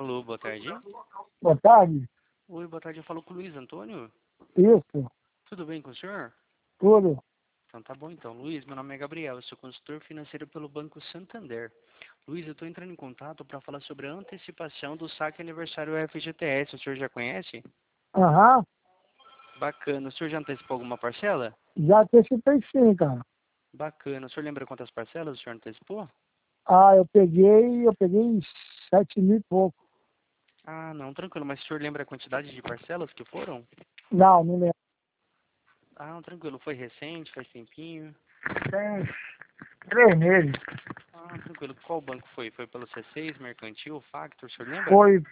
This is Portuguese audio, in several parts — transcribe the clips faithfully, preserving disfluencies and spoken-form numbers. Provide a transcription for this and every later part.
Alô, boa tarde. Boa tarde. Oi, boa tarde. Eu falo com o Luiz Antônio. Isso, Tudo bem com o senhor? tudo. Então tá bom então. Luiz, meu nome é Gabriel, eu sou consultor financeiro pelo Banco Santander. Luiz, eu estou entrando em contato para falar sobre a antecipação do saque aniversário F G T S. O senhor já conhece? Aham, Bacana. O senhor já antecipou alguma parcela? já antecipei sim, cara. Bacana. O senhor lembra quantas parcelas o senhor antecipou? Ah, eu peguei, eu peguei sete mil e pouco. Ah, não, tranquilo. Mas o senhor lembra a quantidade de parcelas que foram? Não, não lembro. Ah, tranquilo. Foi recente, faz tempinho? Tem três meses. Ah, tranquilo. Qual banco foi? Foi pelo C seis, Mercantil, Factor, o senhor lembra? Foi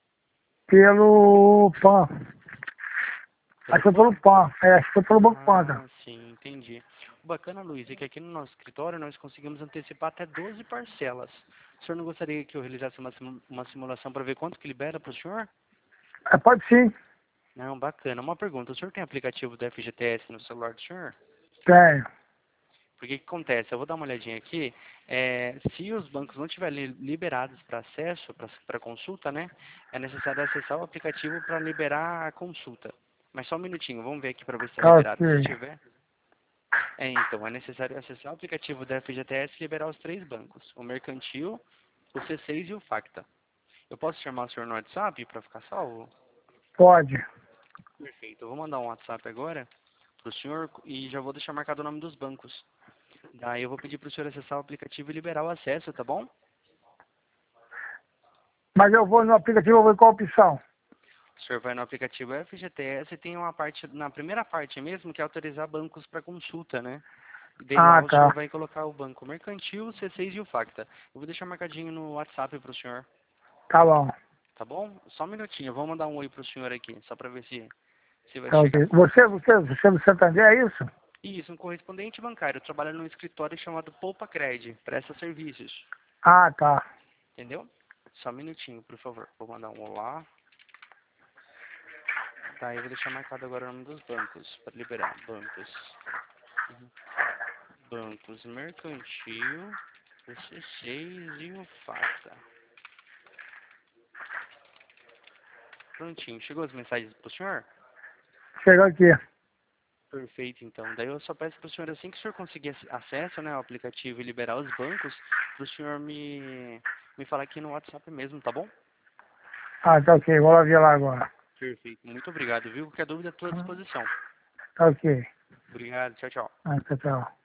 pelo PAN. Acho Pelo que foi pelo PAN? PAN. É, acho que foi pelo Banco PAN, cara. Ah, sim, entendi. O bacana, Luiz, é que aqui no nosso escritório nós conseguimos antecipar até doze parcelas. O senhor não gostaria que eu realizasse uma, simu- uma simulação para ver quanto que libera para o senhor? É, pode sim. Não, bacana. Uma pergunta, o senhor tem aplicativo do F G T S no celular do senhor? Tenho. Porque o que acontece? Eu vou dar uma olhadinha aqui. É, se os bancos não estiverem liberados para acesso, para consulta, né? É necessário acessar o aplicativo para liberar a consulta. Mas só um minutinho, vamos ver aqui para ver se está Tá liberado. Se ok. tiver, é então, é necessário acessar o aplicativo da F G T S e liberar os três bancos, o Mercantil, o C seis e o Facta. Eu posso chamar o senhor no WhatsApp para ficar salvo? Pode. Perfeito, eu vou mandar um WhatsApp agora para o senhor e já vou deixar marcado o nome dos bancos. Daí eu vou pedir para o senhor acessar o aplicativo e liberar o acesso, tá bom? Mas eu vou no aplicativo, eu vou em qual opção? O senhor vai no aplicativo F G T S e tem uma parte, na primeira parte mesmo, que é autorizar bancos para consulta, né? E daí lá Ah, o senhor tá. vai colocar o banco Mercantil, o C seis e o Facta. Eu vou deixar marcadinho no WhatsApp para o senhor. Tá bom. Tá bom? Só um minutinho, eu vou mandar um oi pro senhor aqui, só para ver se, se vai Tá chegar. ok. Você, você, você é do Santander, é isso? Isso, um correspondente bancário, trabalha num escritório chamado Poupa Cred, presta serviços, Ah, tá. entendeu? Só um minutinho, por favor. Vou mandar um olá. Tá, eu vou deixar marcado agora o nome dos bancos, para liberar. Bancos. Uhum. Bancos Mercantil, o C seis e o Facta. Prontinho, chegou as mensagens pro senhor? Chegou aqui. Perfeito, então. Daí eu só peço para o senhor, assim que o senhor conseguir ac- acesso, né, ao aplicativo e liberar os bancos, para o senhor me, me falar aqui no WhatsApp mesmo, tá bom? Ah, tá ok. Vou lá ver lá agora. Perfeito. Muito obrigado, viu? Qualquer dúvida, estou à disposição. Tá ok. Obrigado. Tchau, tchau. Ah, tchau, tchau.